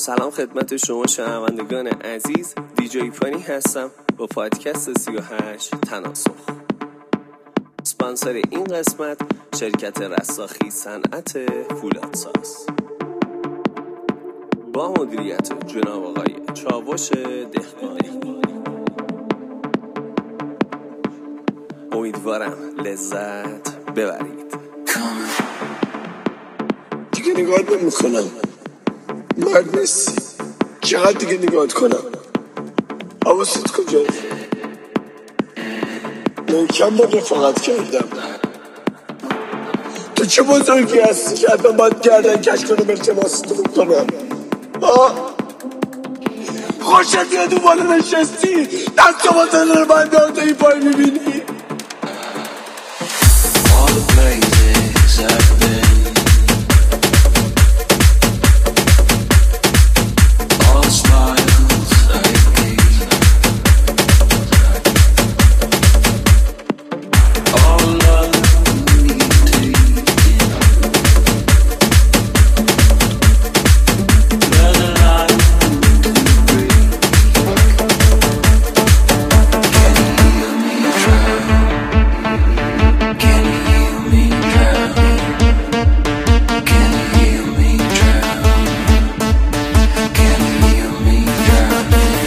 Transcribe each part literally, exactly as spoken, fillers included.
سلام خدمت شما شنوندگان عزیز، دیجی فانی هستم با پادکست سی و هشت تناسخ. اسپانسر این قسمت شرکت رستاخی صنعت فولادساز با مدیریت جناب آقای چاوش دهقانی. امیدوارم لذت ببرید. دیگه نگاهت نمی‌کنم، مرد نیستی. چقدر دیگه نگاهت کنم؟ حواست کجاست؟ من کم با رفاقت کردم. تو چه بزرگی هستی که حتی باید گردن کش کنم التماستو بکنم؟ آه؟ خوشت یه دو بالا نشستی دست با تنه رو باید دارده ای پای میبینی. All the places I've been, all the smiles I gave, all love we've taken, there's a lot to break. Can you hear me drown? Can you hear me drown? Can you hear me drown? Can you hear me drown?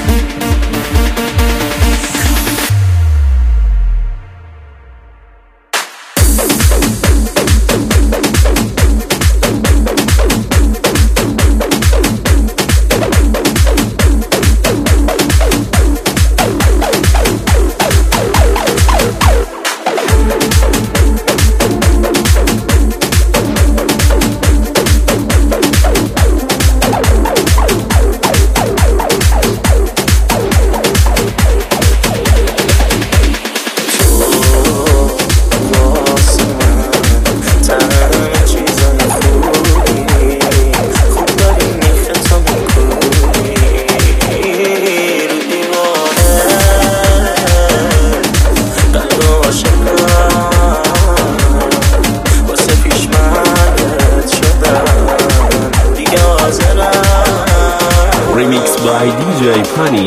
Remix by دیجی فانی.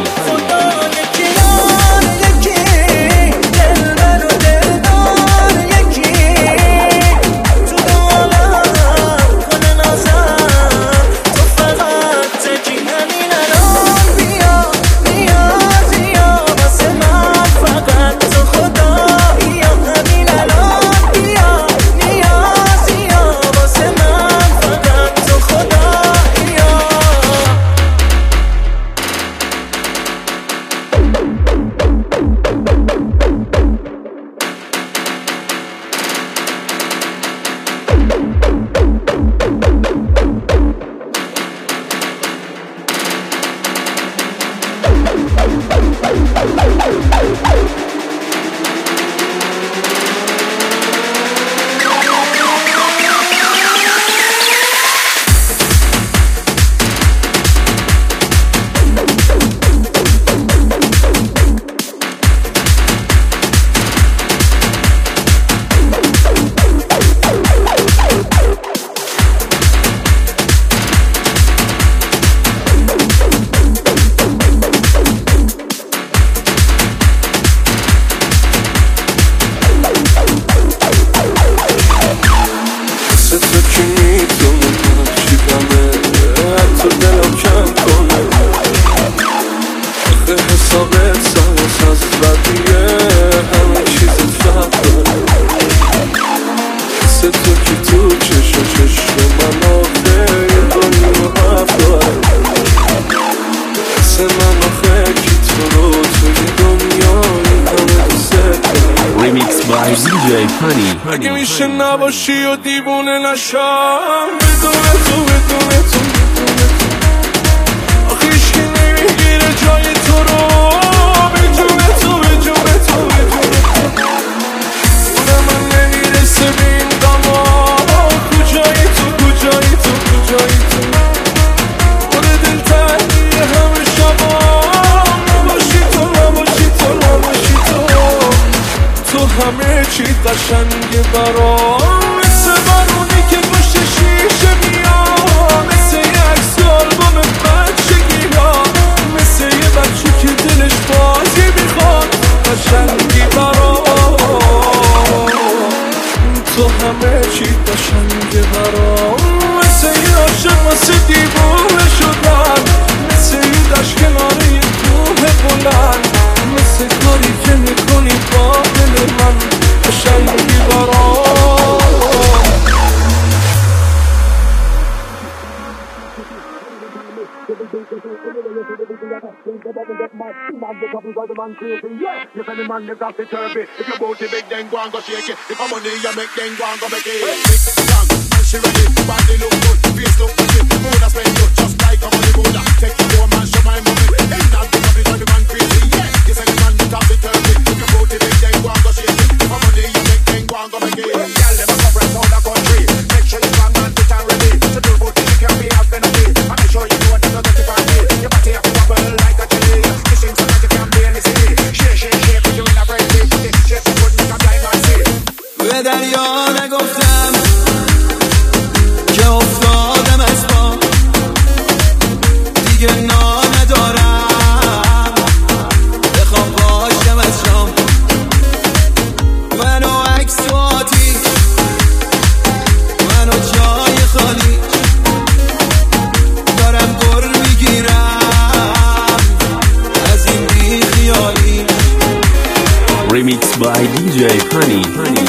Remix by دیجی فانی. اگه میشه نباشی و دیوونه نشم بدون تو بدون تو آخه هیچکی نمیگیره جای تو رو بدون تو بدون تو بدون تو اونه من نمیرسه به این دما کجایی تو کجایی تو کجایی تو آره دل تنگی همه شبا نباشی تو نباشی تو نباشی تو تو همه چی قشنگه برام مثل بارونی که پشت شیشه واسه دیوونه شدن، مثل این دشت کنار یه کوه بلند، مثل کاری که میکنی با دل من قشنگی برام. If any man lives off the turvy, if your booty big, then go and go shake it. If I'm money, you make, then go and go make it. Big song, man, she ready. Body look good, face look pretty. Mood I spend good, just like a money Buddha. Take your home and show my money. Ain't not the public or the man crazy. Yeah, if any man lives off the turvy, if your booty big, then go and go shake it. If I'm money, you make, then go and go make it. Girl, them a go from all the country. Make sure you're strong and fit and ready. So do booty, you can be half energy. And make sure you know what you're not to party. Your body have to bubble like a jelly. Kissing so that you can be in the city. Shake, shake, shake. به دریا نگفتم که افتادم از پا، دیگه نا ندارم بخوام باشم از شام. منو عکس و آتیش، منو جای خالی، دارم گر میگیرم از این بی خیالی. Remix by دی جی Honey. Honey.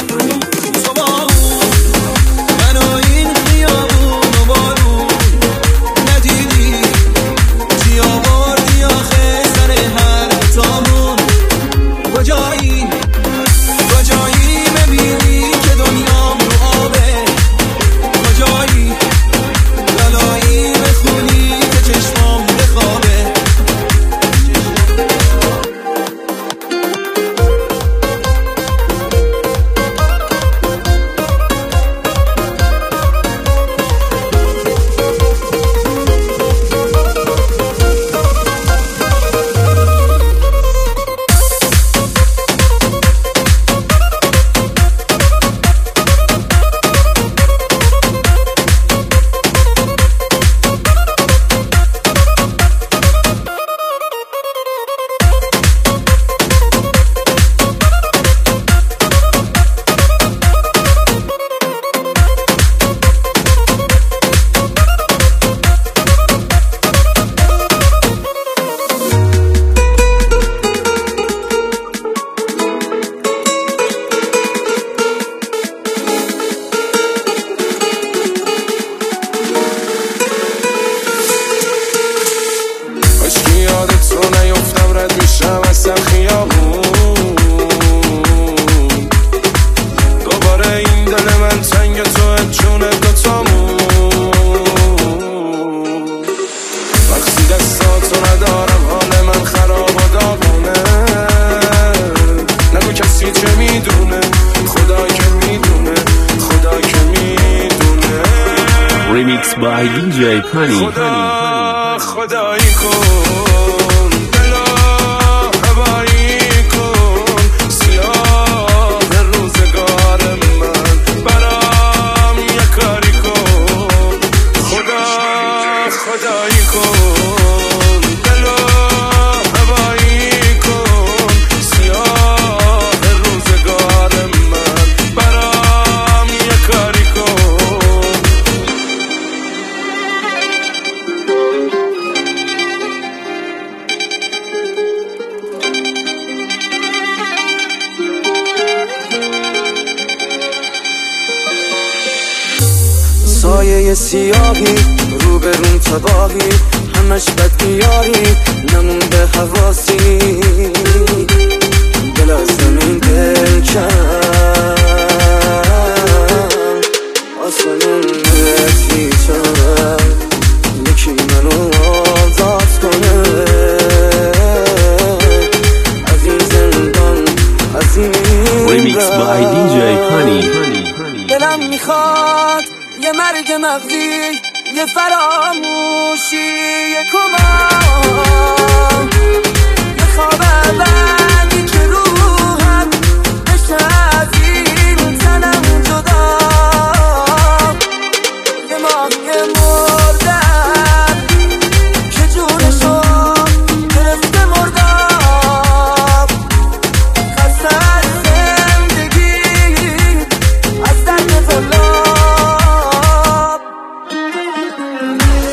Remix by دی جی Honey. خدا خدایی کن، دلا هوایی کن، سیاه روزگار من برام یه کاری کن. خدا خدایی کن، دلا هوایی کن، سیاه روزگار من برام یه کاری کن. سایه سیاهی روبرون تباهی، همش بد بیاری نمونده حواسی، دل از زمین دل کن آسمون نتی چرد یکی منو آزاد کنه از این زندان از این Remix by دی جی Honey. دلم میخواد یه مرگ مغزی، یه فراموشی، یه کمان، یه خواب بعدی که روحم بشه از این تنم جدا، یه ماهی مردم که جونشو گرفته مردم، خسته از زندگی از درد زلاب.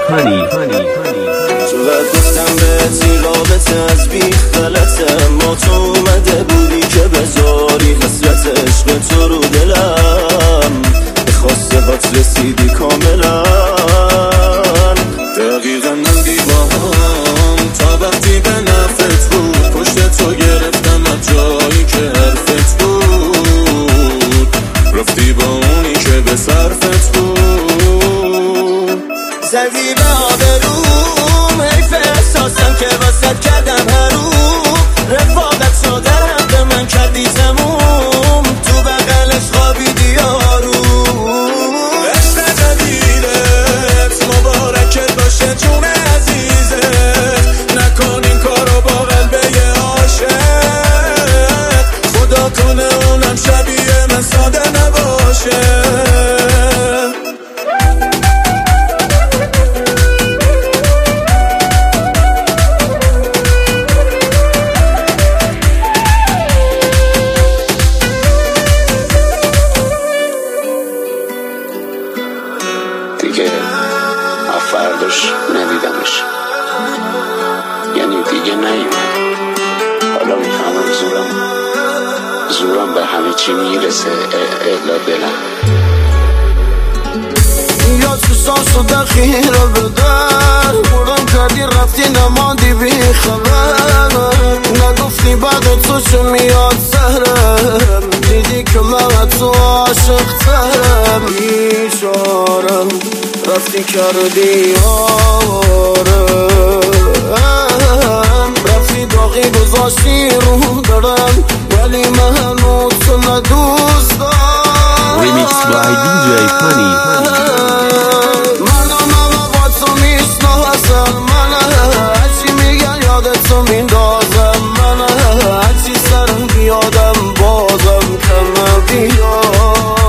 فنی. تو بعد گفتم بهتی رابطه از بیخ غلطه، اما تو اومده بودی که بذاری حسرت عشق تو رو دلم، به خواسته هات رسیدی کاملا. دقیقا من دیوام تا وقتی به نفت بود، پشت تو گرفتم از جایی که حرفت بود، رفتی با اونی که به صرفت بود. زدی به آبروم، حیف احساسم که واسد کردم حروم، رفاقت تو در حق من کردی تموم، تو بغلش خوابیدی یارو. عشق جدیدت مبارکت باشه جون عزیزت، نکن این کارو با قلبه عاشق، خدا کنه اونم شبیه من ساده نباشه. دیگه فرداش ندیدمش، یعنی دیگه نیومد. حالا میفهمم زورم زورم به همه چی میرسه الا دلم. یا تو ساس و دخیره بدر بودم کردی رفتی نماندی بی خبر، نگفتی بعد تو چه میاد سهرم، دیدی که من تو عاشق ترم. بیچارم رفتی کردی آرم، رفتی داغی گذاشتی رو دارم، ولی من هنوز تو ندوست دارم. ریمیکس بای دی جی فنی. مردم همه با تو میشناسن من، هرچی میگن یادتو میندازم من، هرچی سرم بیادم بازم کم بیاد.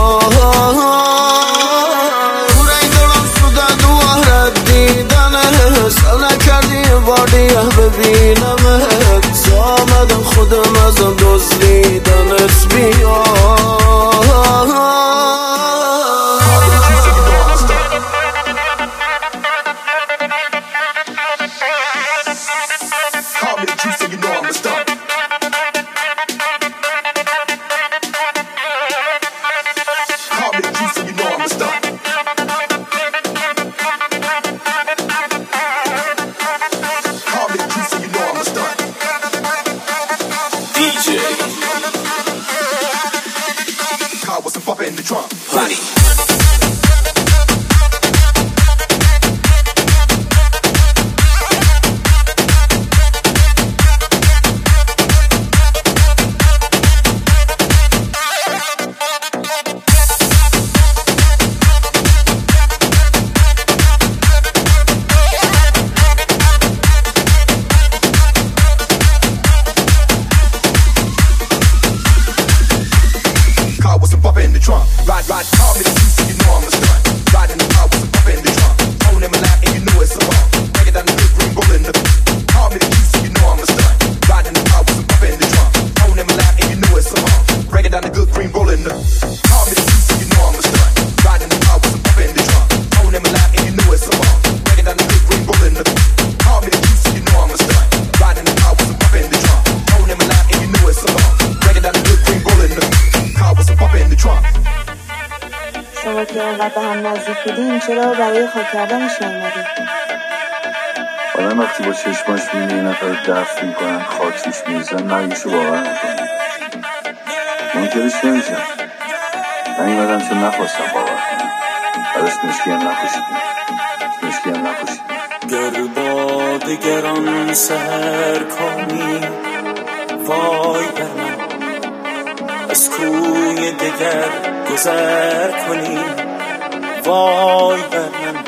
بوری دلم شده دوارت دیدنه، سل نکردی باردیه ببینمت، زامدم خودم ازم دزدیدنت بیاد. شما که اینقدر به هم نزدیک بودین چرا برای خود کردنش نیومدین؟ آدم وقتی با چشماش میبینه یه نفر دفع میکنن خاکسیش میریزن نگیشو باور میکنه. منکرش نمیشم، نیومدم چون نخواستم باور کنم. برش مشکی هم نپوشیدیم مشکی هم نپوشیدیم گر با دگران سهر کنی وای بر من، از کوی دگر گذر کنی وای بر من.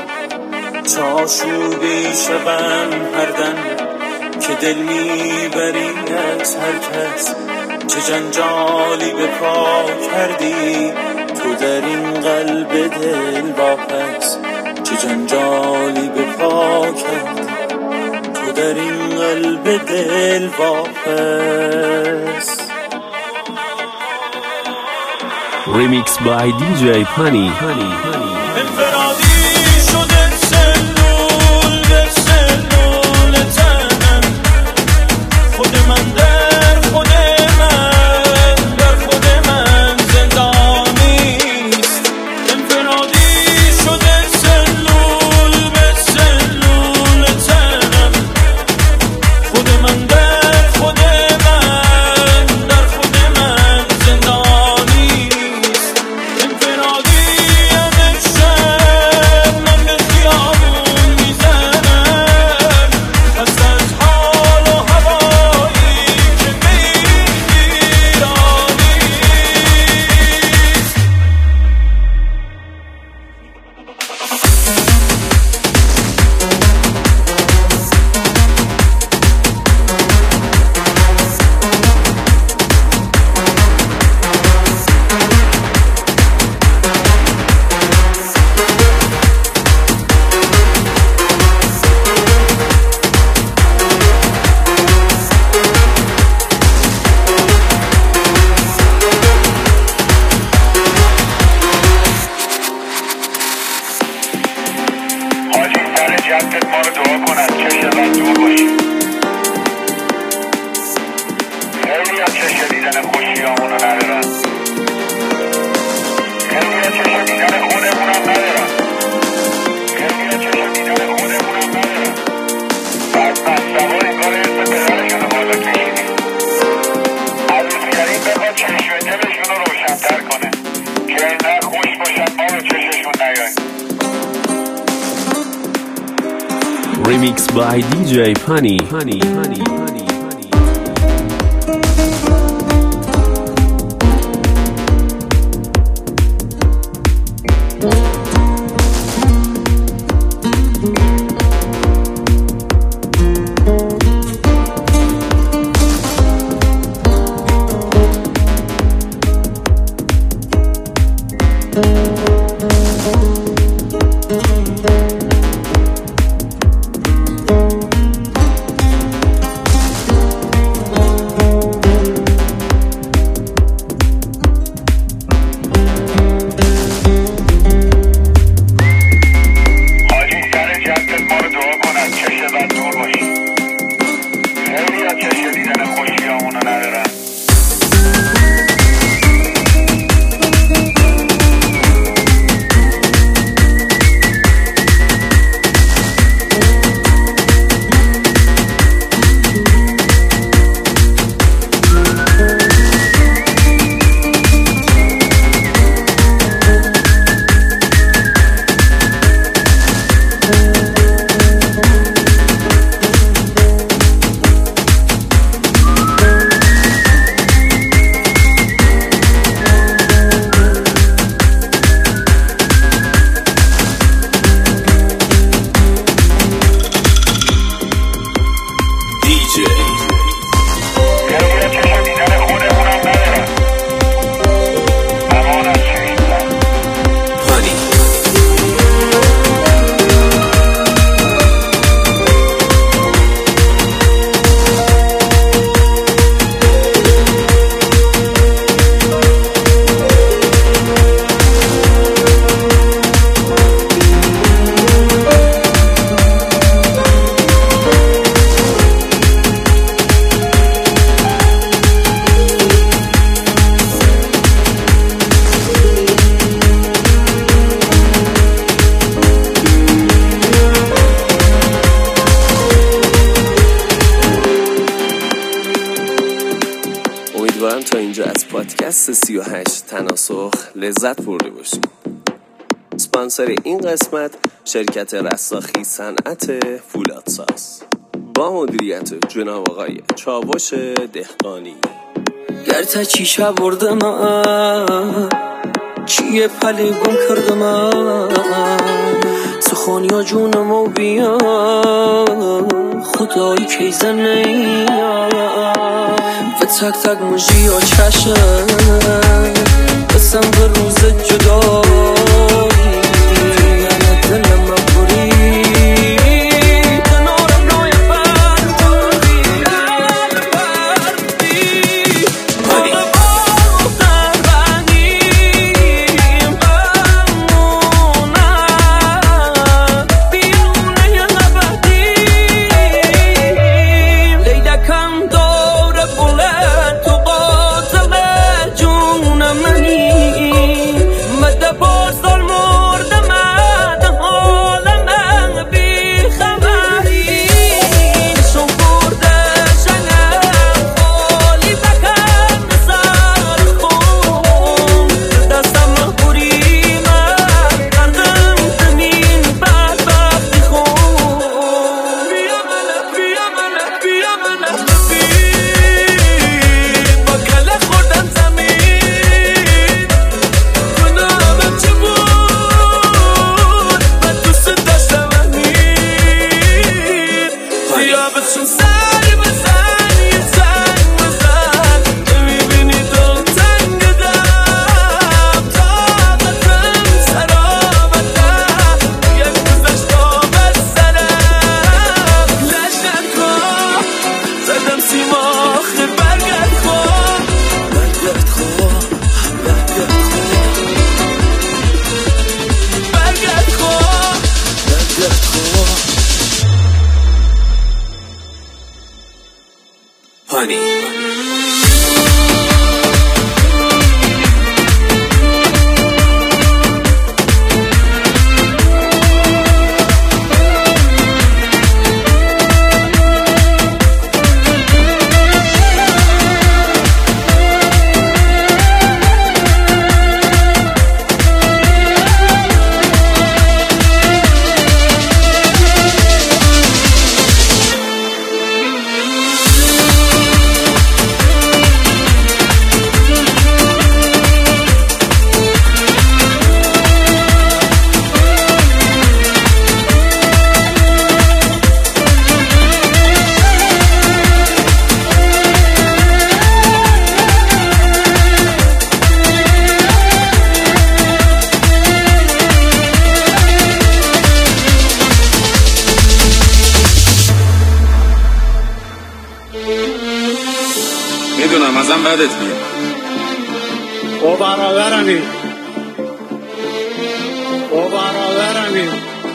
چاشوبی شبم هر دم که دل میبری از هر کس، چه جنجالی به پا کردی تو در این قلب دل واپس، چه جنجالی به پا کردی تو در این قلب دل واپس. ریمیکس بای دی جی فنی. انفرادی شده سندون دیدن خوشیامونو ندارن، خیلی چشم دیدن خودمونم ندارن، خیلی چشم دیدن خودمونم ندارن. بعد مستوار انگار اسم پدرشون بالا کشیدیم. عروس کریم بخواد چشم دلشون رو روشن‌تر کنه که اینقدر خوش باشن ما به چششون نیاییم. Remix by دی جی Funny. Funny, funny, funny. امیدوارم تا اینجا از پادکست سی و هشت تناسخ لذت برده باشید. اسپانسر این قسمت شرکت رستاخی صنعت فولادساز با مدیریت جناب آقای چاوش دهقانی. گرتا چیشا برده من چیه پلی گم کرده من سخونیا جونمو بیا خدایی که زنی و تک تک مجی و چشم بسم به روز جدایی یعنی دلم مبوری کنارم نوی برداری بردی بردی باختر بندیم بمونم بیرونه یه نبردیم لیدکم دور بلند تو قاتل جون منی مده بارسال مرده مده حال من بی خبری نشون برده شنم خالی بکن بزار خون دستم مخوری من کردم زمین بدبختی خون بیا منه بیا منه بیا منه ببین با گله خوردم زمین گناهم چه بود من دوست داشتم امین بیا بچون سری بزن یه زنگ بزن نمیبینی دلتنگ دم طاقتم سرابتم یک گذشت آب از سرم لش نکن زدم سیما آخر برگرد کن برگرد کن برگرد کن برگرد کن برگرد کن Honey میدونم ازم بدت میاد. او برادرمی او برادرمی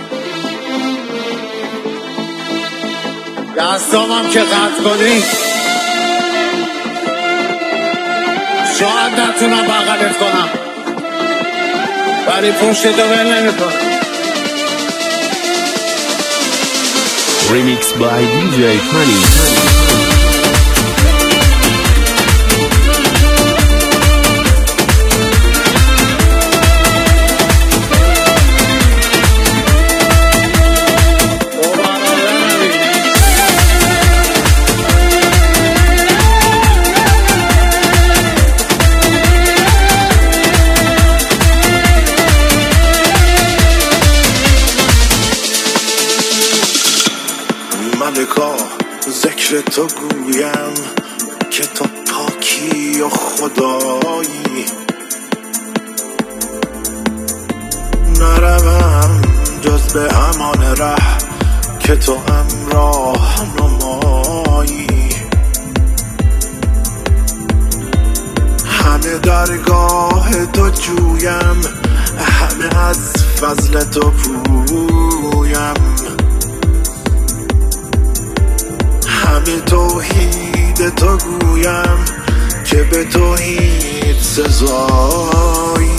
دستامم که قطع کنی شاید نتونم بغلت کنم ولی پشتتو ول نمیکنم. Remix by دی جی Funny. ملکا ذکر تو گویم که تو پاکی و خدایی، نروم جز به امان ره که تو همراه نمایی. همه درگاه تو جویم، همه از فضل تو پویم، همه توحید تو گویم که به توحید سزایی.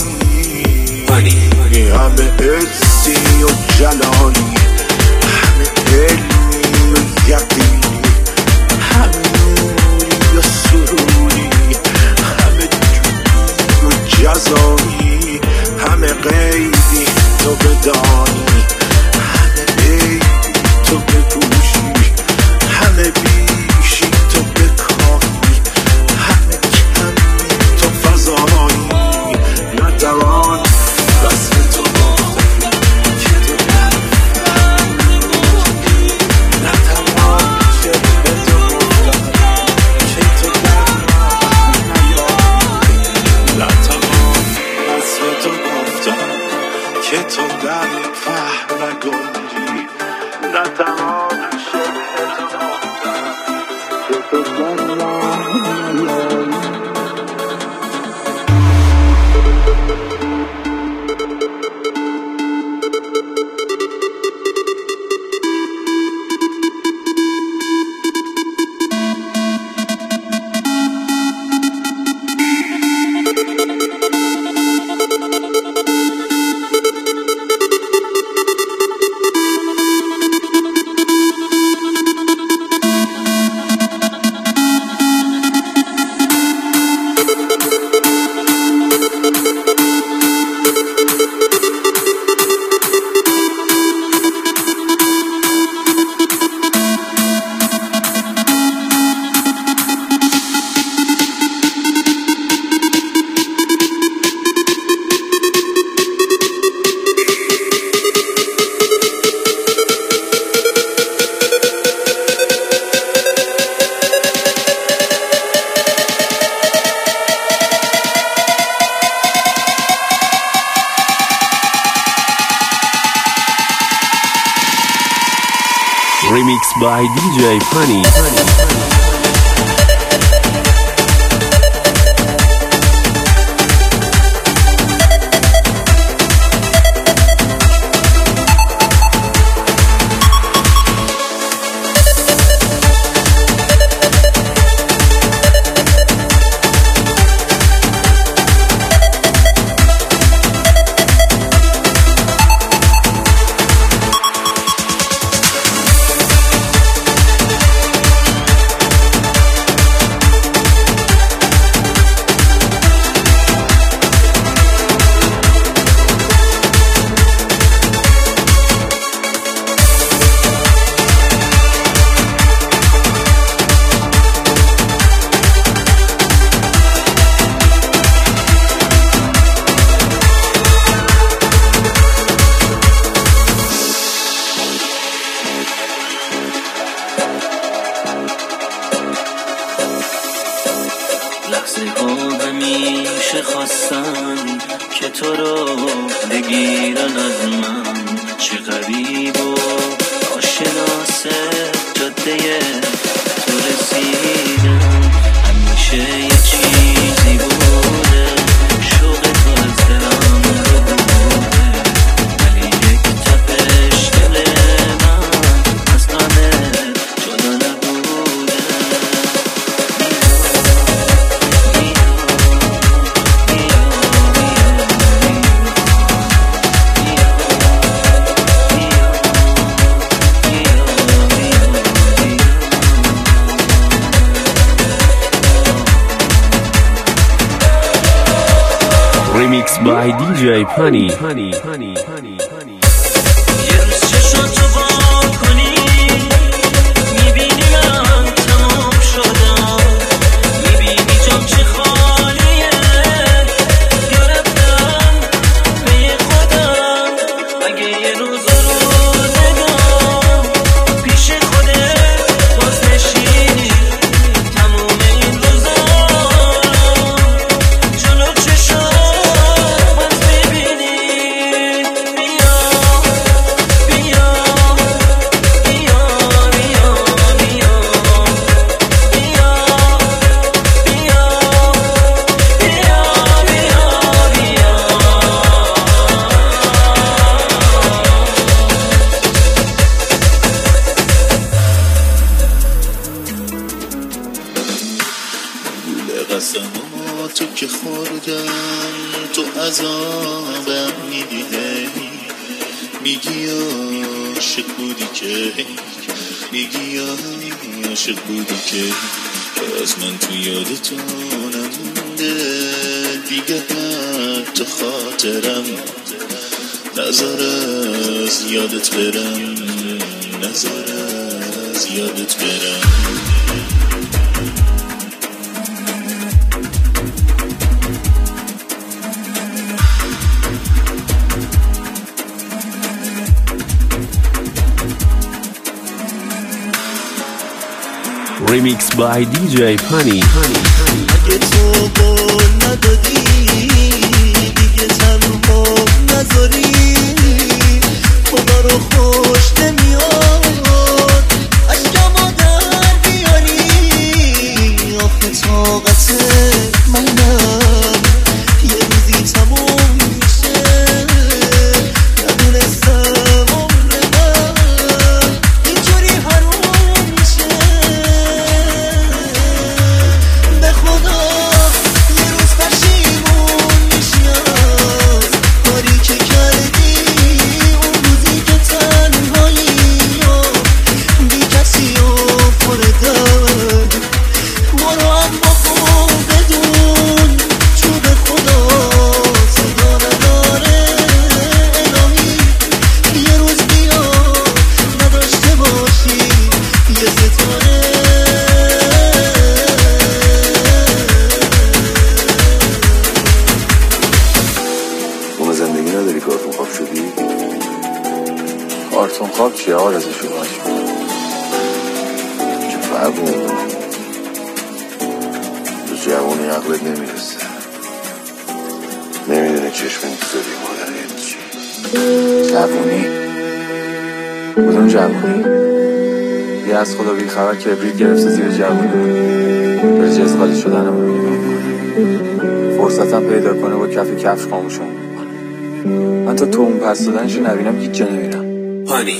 همه عزی و جلالی، همه علمی و یقینی، همه نوری و سروری، همه جوری و جزایی، همه قیدی تو بدانی، همه عیبی تو بپوشی، همه بیشی تو بکاهی، همه کمی تو فضایی. نتوان رسم تو گفتم که تو نفهم، نتوان شبه تو گفتم که تو در من نیایی، نتوان رسم تو گفتم که تو در فهم نگنجی، نتوان شبه تو گفتم که تو در من نیایی. Remix by دی جی Funny. لحظه ها همیشه خواستن که تو رو بگیرن از من، چه غریب و ناشناس جاده تو رسیدم. همیشه Remix by دی جی Pani Pani Pani Pani Pani. یه روز چشاتو با کنی میبینی من تمام شدم، میبینی جام چه خالیه گرفتم به خودم. اگه یه روز روزگار پیش خودت باز نشینی تموم این روزا جلو چشات باز ببینی، بیا بیا بیا بیا بیا بیا بیا بیا بیا بیا. گول قسماتو که خوردم تو عذابم میدی، هی میگی عاشق بودی که، میگی عاشق بودی که از من تو یادتو نمونده دیگه، حتی خاطرم نظر از یادت برم، نظر از یادت برم. Remix by دی جی Pani Pani Pani. اگه تو قول ندادی دیگه تنها نذاری، خدا رو خوش نمیاد اشکمو در بیاری. آخه طاقت منم یه روزی تموم میشه، ندونستم عمر من اینجوری حروم میشه. به خدا یه روز پشیمون میشی از کاری که کردی، اون روزی که تنهایی و بی کسی و پر درد. برو اما خوب بدون چوب خدا صدا نداره الهی، یه روز بیا نداشته باشی یه ستاره. اون زندگی نداری کارتون خواب شدی؟ کارتون خواب چیه؟ آرزو شما چه فرق میکنه؟ تو جوانی عقلت نمیرسه، نمیدونه چشم انتظاری مادریت چی. جوانی؟ کدوم جوانی؟ یه از خدا بی خبر کبریت گرفته زیر جوانی بر جزغالی شدن رو میکنه، فرصتم پیدا کنه با کف کفش خاموشم میکنه. من تا تو اون پس دادنشو نبینم هیچ جا نمیرم. Pani.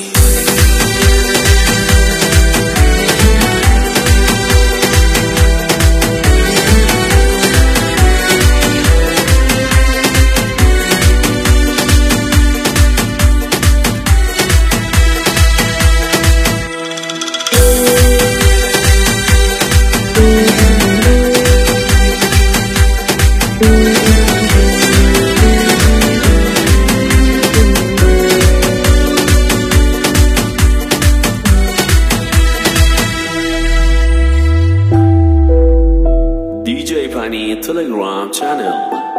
دی جی Pani Telegram channel.